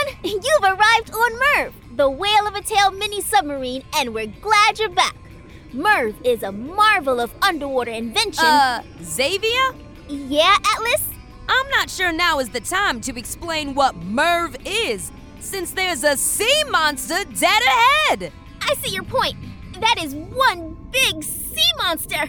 everyone! You've arrived on Merv, the Whale of a Tail mini submarine, and we're glad you're back. Merv is a marvel of underwater invention. Xavier? Yeah, Atlas? I'm not sure now is the time to explain what Merv is, since there's a sea monster dead ahead. I see your point. That is one big sea monster.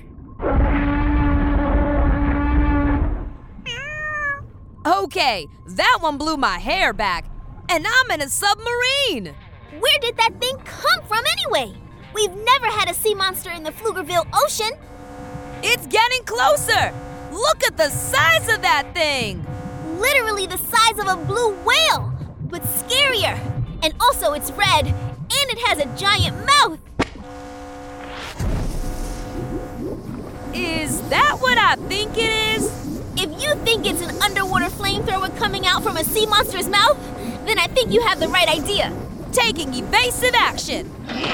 Okay, that one blew my hair back, and I'm in a submarine. Where did that thing come from anyway? We've never had a sea monster in the Pflugerville Ocean. It's getting closer. Look at the size of that thing. Literally the size of a blue whale, but scarier. And also it's red, and it has a giant mouth. Is that what I think it is? If you think it's an underwater flamethrower coming out from a sea monster's mouth, then I think you have the right idea. Taking evasive action.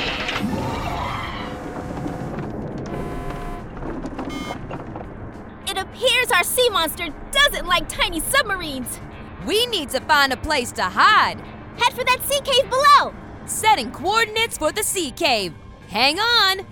It appears our sea monster doesn't like tiny submarines. We need to find a place to hide. Head for that sea cave below. Setting coordinates for the sea cave. Hang on.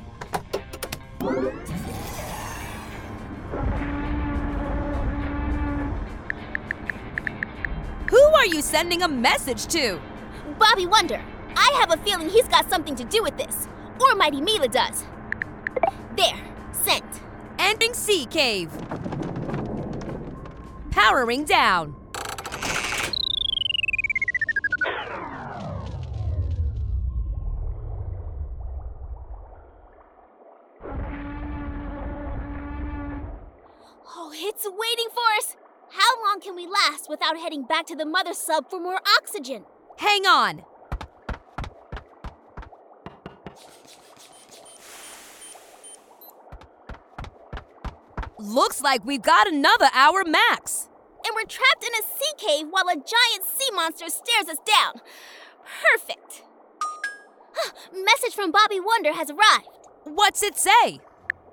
Who are you sending a message to? Bobby Wonder. I have a feeling he's got something to do with this. Or Mighty Mila does. There. Sent. Entering sea cave. Powering down. Oh, it's waiting for us. How long can we last without heading back to the mother sub for more oxygen? Hang on. Looks like we've got another hour max. And we're trapped in a sea cave while a giant sea monster stares us down. Perfect. Message from Bobby Wonder has arrived. What's it say?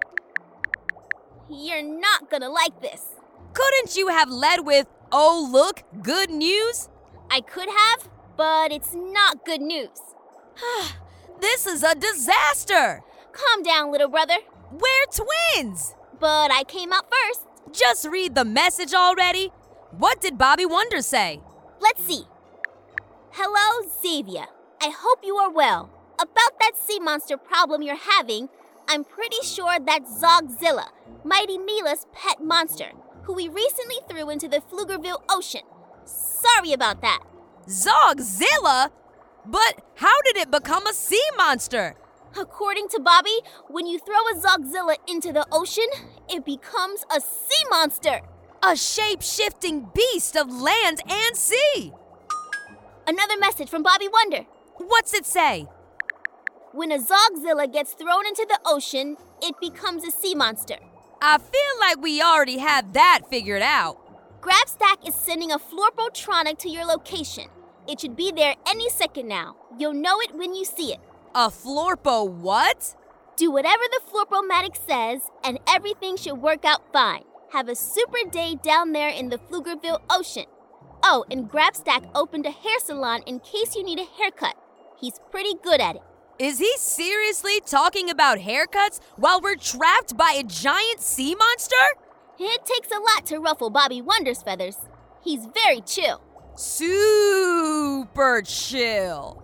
You're not gonna like this. Couldn't you have led with, "Oh look, good news"? I could have, but it's not good news. This is a disaster. Calm down, little brother. We're twins. But I came out first. Just read the message already. What did Bobby Wonder say? Let's see. Hello, Xavier. I hope you are well. About that sea monster problem you're having, I'm pretty sure that's Zogzilla, Mighty Mila's pet monster, who we recently threw into the Pflugerville Ocean. Sorry about that. Zogzilla? But how did it become a sea monster? According to Bobby, when you throw a Zogzilla into the ocean, it becomes a sea monster. A shape-shifting beast of land and sea. Another message from Bobby Wonder. What's it say? When a Zogzilla gets thrown into the ocean, it becomes a sea monster. I feel like we already have that figured out. GrabStack is sending a Florpotronic to your location. It should be there any second now. You'll know it when you see it. A Florpo what? Do whatever the Florpomatic says, and everything should work out fine. Have a super day down there in the Pflugerville Ocean. Oh, and GrabStack opened a hair salon in case you need a haircut. He's pretty good at it. Is he seriously talking about haircuts while we're trapped by a giant sea monster? It takes a lot to ruffle Bobby Wonder's feathers. He's very chill. Super chill.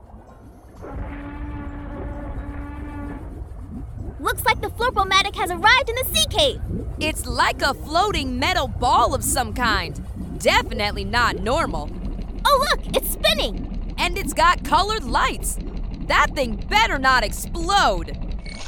Looks like the Florpomatic has arrived in the sea cave. It's like a floating metal ball of some kind. Definitely not normal. Oh look, it's spinning. And it's got colored lights. That thing better not explode.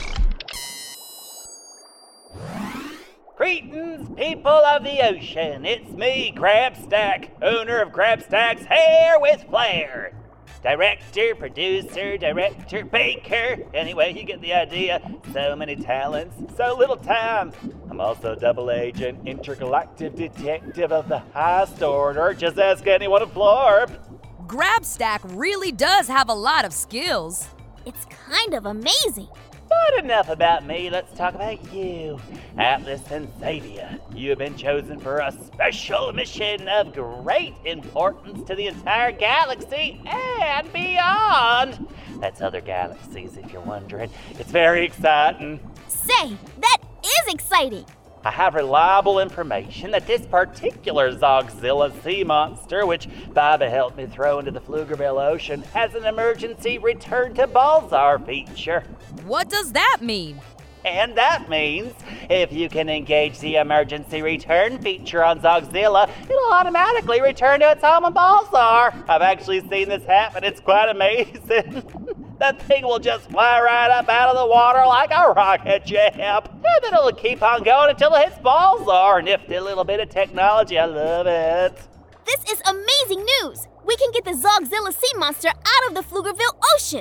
Greetings, people of the ocean. It's me, GrabStack, owner of GrabStack's Hair with Flair. Director, producer, director, baker. Anyway, you get the idea. So many talents, so little time. I'm also double agent, intergalactic detective of the highest order. Just ask anyone at Florp. GrabStack really does have a lot of skills. It's kind of amazing. But enough about me, let's talk about you. Atlas and Xavier, you have been chosen for a special mission of great importance to the entire galaxy and beyond. That's other galaxies, if you're wondering. It's very exciting. Say, that is exciting. I have reliable information that this particular Zogzilla sea monster, which Baba helped me throw into the Pflugerville Ocean, has an emergency return to Balzar feature. What does that mean? And that means if you can engage the emergency return feature on Zogzilla, it'll automatically return to its home in Balzar. I've actually seen this happen. It's quite amazing. That thing will just fly right up out of the water like a rocket ship. And then it'll keep on going until it hits Balzar. Nifty little bit of technology. I love it. This is amazing news. We can get the Zogzilla sea monster out of the Pflugerville Ocean.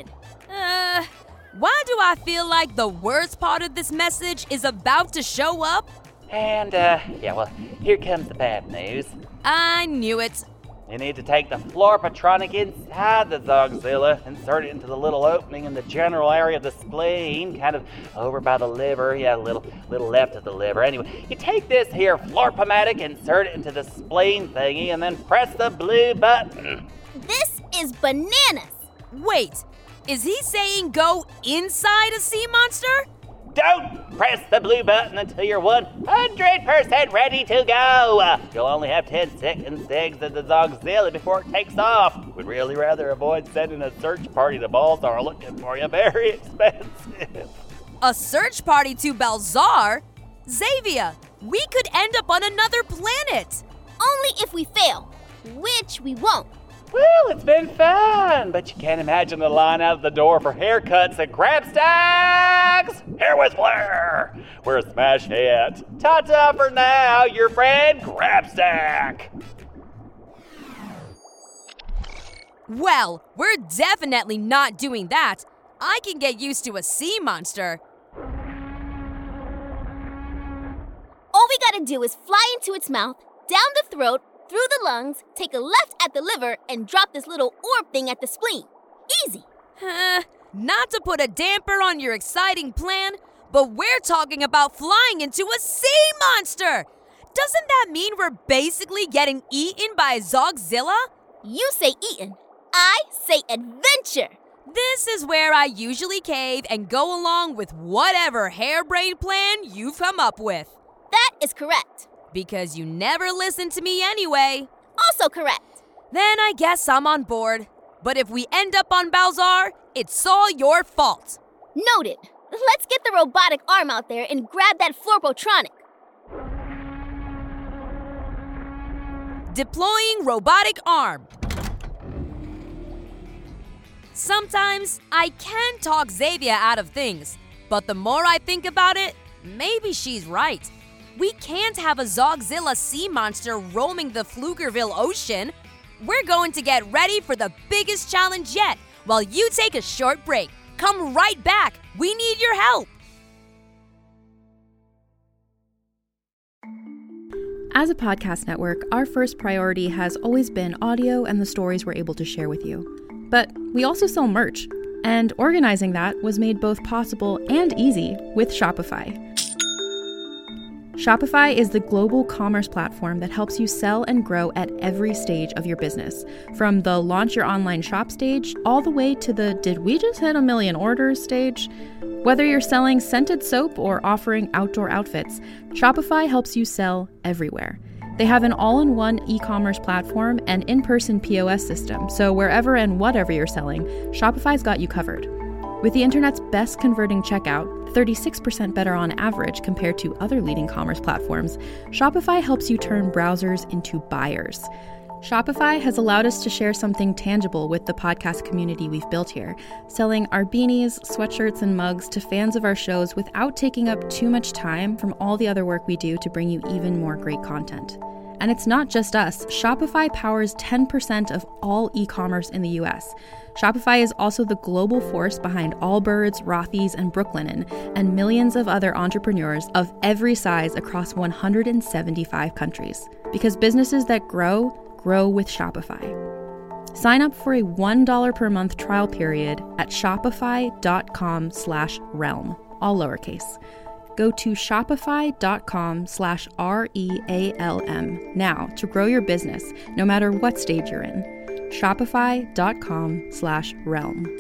Why do I feel like the worst part of this message is about to show up? And, here comes the bad news. I knew it. You need to take the Florpatronic inside the Zogzilla, insert it into the little opening in the general area of the spleen, kind of over by the liver. Yeah, a little left of the liver. Anyway, you take this here Florpomatic, insert it into the spleen thingy, and then press the blue button. This is bananas. Wait, is he saying go inside a sea monster? Don't press the blue button until you're 100% ready to go. You'll only have 10 seconds to exit the Zogzilla before it takes off. Would really rather avoid sending a search party to Balzar looking for you. Very expensive. A search party to Balzar? Xavier, we could end up on another planet. Only if we fail, which we won't. Well, it's been fun, but you can't imagine the line out of the door for haircuts at Grabstack's. Here with Flair. We're a smash hit. Ta-ta for now, your friend Grabstack. Well, we're definitely not doing that. I can get used to a sea monster. All we gotta do is fly into its mouth, down the throat, through the lungs, take a left at the liver, and drop this little orb thing at the spleen. Easy. Not to put a damper on your exciting plan, but we're talking about flying into a sea monster! Doesn't that mean we're basically getting eaten by a Zogzilla? You say eaten. I say adventure. This is where I usually cave and go along with whatever harebrained plan you've come up with. That is correct. Because you never listen to me anyway. Also correct. Then I guess I'm on board. But if we end up on Balzar, it's all your fault. Noted. Let's get the robotic arm out there and grab that Florpotronic. Deploying robotic arm. Sometimes I can talk Xavier out of things, but the more I think about it, maybe she's right. We can't have a Zogzilla sea monster roaming the Pflugerville Ocean. We're going to get ready for the biggest challenge yet while you take a short break. Come right back. We need your help. As a podcast network, our first priority has always been audio and the stories we're able to share with you. But we also sell merch, and organizing that was made both possible and easy with Shopify. Shopify is the global commerce platform that helps you sell and grow at every stage of your business, from the launch your online shop stage all the way to the did we just hit 1 million orders stage. Whether you're selling scented soap or offering outdoor outfits, Shopify helps you sell everywhere. They have an all-in-one e-commerce platform and in-person POS system, so wherever and whatever you're selling, Shopify's got you covered. With the internet's best converting checkout, 36% better on average compared to other leading commerce platforms, Shopify helps you turn browsers into buyers. Shopify has allowed us to share something tangible with the podcast community we've built here, selling our beanies, sweatshirts, and mugs to fans of our shows without taking up too much time from all the other work we do to bring you even more great content. And it's not just us. Shopify powers 10% of all e-commerce in the US. Shopify is also the global force behind Allbirds, Rothy's, and Brooklinen, and millions of other entrepreneurs of every size across 175 countries. Because businesses that grow with Shopify. Sign up for a $1 per month trial period at shopify.com/realm. all lowercase. Go to shopify.com/REALM now to grow your business, no matter what stage you're in. Shopify.com/realm.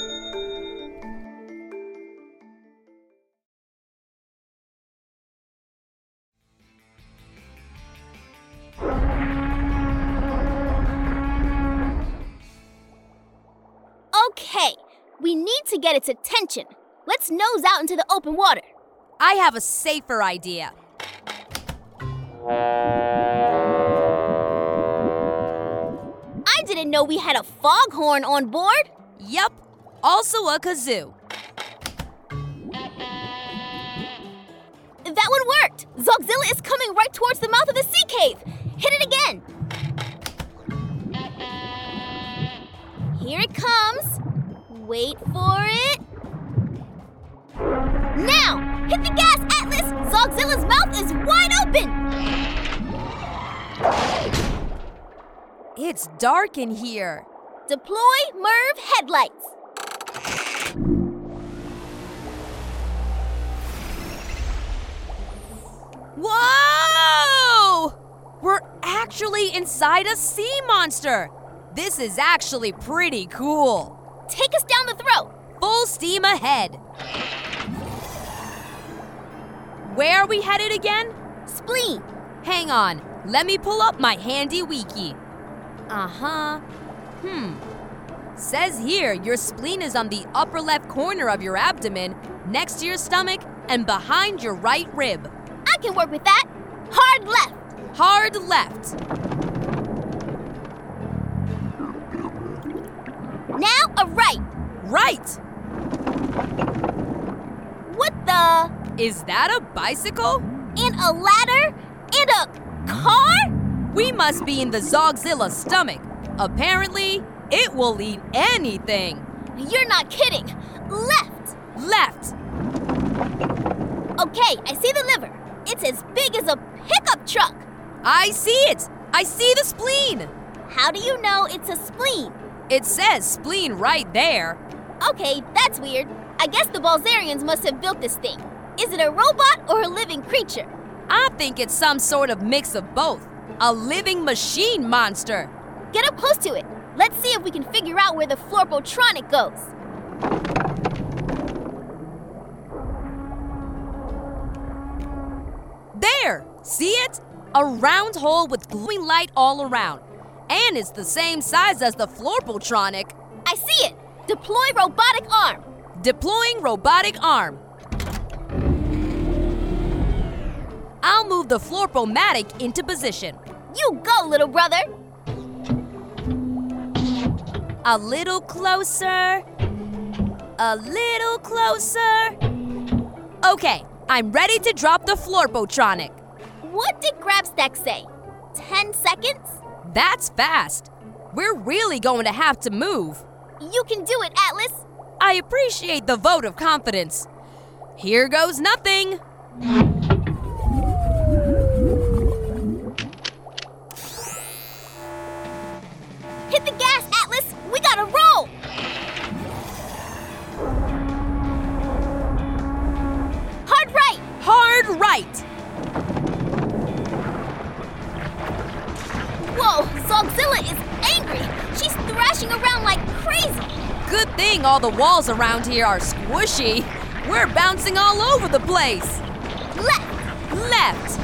Okay, we need to get its attention. Let's nose out into the open water. I have a safer idea. I didn't know we had a foghorn on board. Yup, also a kazoo. That one worked. Zogzilla is coming right towards the mouth of the sea cave. Hit it again. Here it comes. Wait for it. Now! Hit the gas, Atlas! Zogzilla's mouth is wide open! It's dark in here. Deploy Merv headlights. Whoa! We're actually inside a sea monster. This is actually pretty cool. Take us down the throat. Full steam ahead. Where are we headed again? Spleen. Hang on, let me pull up my handy wiki. Uh-huh. Says here your spleen is on the upper left corner of your abdomen, next to your stomach, and behind your right rib. I can work with that. Hard left. Hard left. Now a right. Right. What the? Is that a bicycle? And a ladder? And a car? We must be in the Zogzilla stomach. Apparently, it will eat anything. You're not kidding. Left. Left. Okay, I see the liver. It's as big as a pickup truck. I see it. I see the spleen. How do you know it's a spleen? It says spleen right there. Okay, that's weird. I guess the Balzarians must have built this thing. Is it a robot or a living creature? I think it's some sort of mix of both. A living machine monster. Get up close to it. Let's see if we can figure out where the Florpotronic goes. There! See it? A round hole with glowing light all around. And it's the same size as the Florpotronic. I see it. Deploy robotic arm. Deploying robotic arm. I'll move the Florpomatic into position. You go, little brother. A little closer. A little closer. Okay, I'm ready to drop the Florpotronic. What did Grabstack say? 10 seconds? That's fast. We're really going to have to move. You can do it, Atlas. I appreciate the vote of confidence. Here goes nothing. Hit the gas, Atlas. We gotta roll. Hard right. Hard right. Whoa, Zogzilla is angry. She's thrashing around like crazy. Good thing all the walls around here are squishy. We're bouncing all over the place. Left. Left.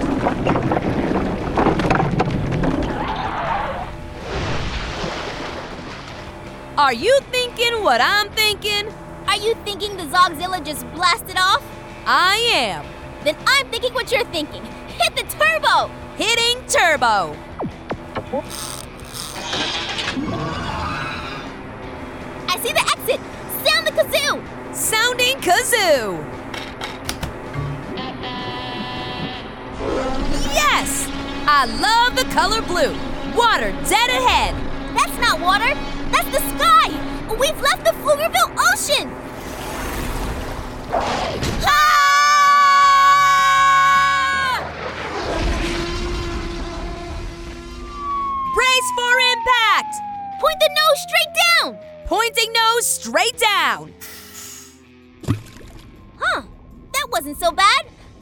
Are you thinking what I'm thinking? Are you thinking the Zogzilla just blasted off? I am. Then I'm thinking what you're thinking. Hit the turbo. Hitting turbo. I see the exit. Sound the kazoo. Sounding kazoo. Yes! I love the color blue. Water dead ahead. That's not water. That's the sky. We've left the Pflugerville Ocean. Ah! Brace for impact. Point the nose straight down. Pointing nose straight down.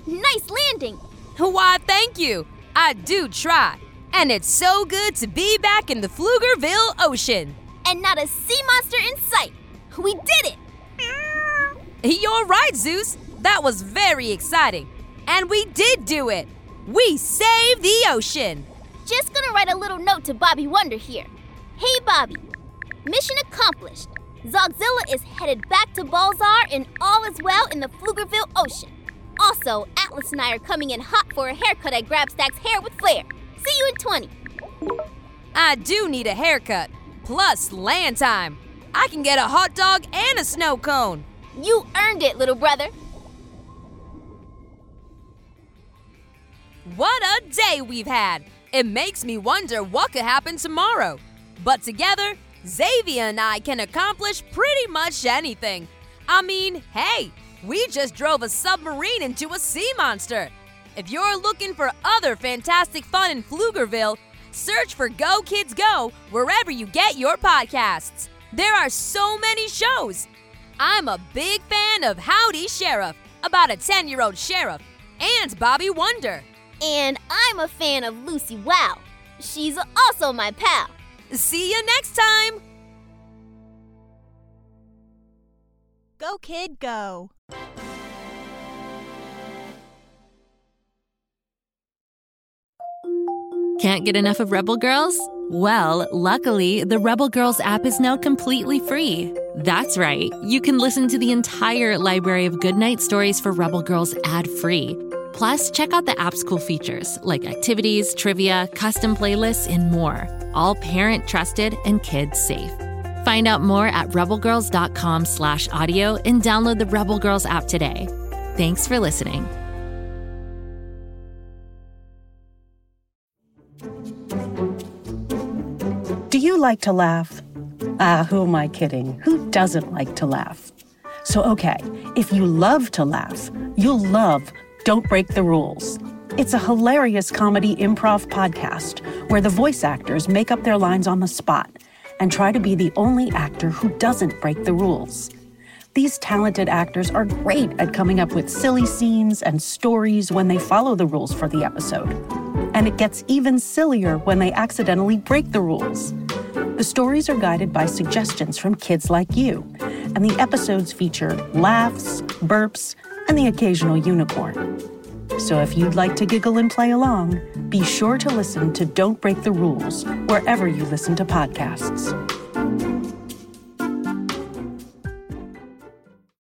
Nice landing. Why, thank you. I do try. And it's so good to be back in the Pflugerville Ocean. And not a sea monster in sight. We did it. You're right, Zeus. That was very exciting. And we did do it. We saved the ocean. Just gonna write a little note to Bobby Wonder here. Hey, Bobby. Mission accomplished. Zogzilla is headed back to Balzar and all is well in the Pflugerville Ocean. Also, Atlas and I are coming in hot for a haircut at Grabstack's Hair with Flair. See you in 20. I do need a haircut, plus land time. I can get a hot dog and a snow cone. You earned it, little brother. What a day we've had. It makes me wonder what could happen tomorrow. But together, Xavier and I can accomplish pretty much anything. I mean, hey, we just drove a submarine into a sea monster. If you're looking for other fantastic fun in Pflugerville, search for Go Kids Go wherever you get your podcasts. There are so many shows. I'm a big fan of Howdy Sheriff, about a 10-year-old sheriff, and Bobby Wonder. And I'm a fan of Lucy Wow. She's also my pal. See you next time! Go, kid, go. Can't get enough of Rebel Girls? Well, luckily, the Rebel Girls app is now completely free. That's right. You can listen to the entire library of goodnight stories for Rebel Girls ad-free. Plus, check out the app's cool features like activities, trivia, custom playlists, and more. All parent-trusted and kids-safe. Find out more at rebelgirls.com/audio and download the Rebel Girls app today. Thanks for listening. Do you like to laugh? Who am I kidding? Who doesn't like to laugh? So, okay, if you love to laugh, you'll love Don't Break the Rules. It's a hilarious comedy improv podcast where the voice actors make up their lines on the spot and try to be the only actor who doesn't break the rules. These talented actors are great at coming up with silly scenes and stories when they follow the rules for the episode. And it gets even sillier when they accidentally break the rules. The stories are guided by suggestions from kids like you, and the episodes feature laughs, burps, and the occasional unicorn. So if you'd like to giggle and play along, be sure to listen to Don't Break the Rules wherever you listen to podcasts.